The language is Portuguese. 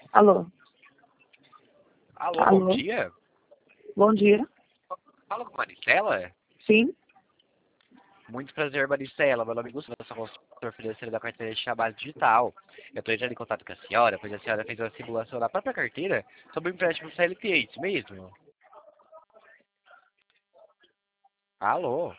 Alô? Alô, bom Alô? dia. Bom dia. Fala com Maricela? Sim? Muito prazer, Maricela. Meu nome é Gustavo, eu sou consultor financeiro da carteira de chamada digital. Eu estou entrando em contato com a senhora, pois a senhora fez uma simulação da própria carteira sobre o empréstimo CLT, isso mesmo? Alô?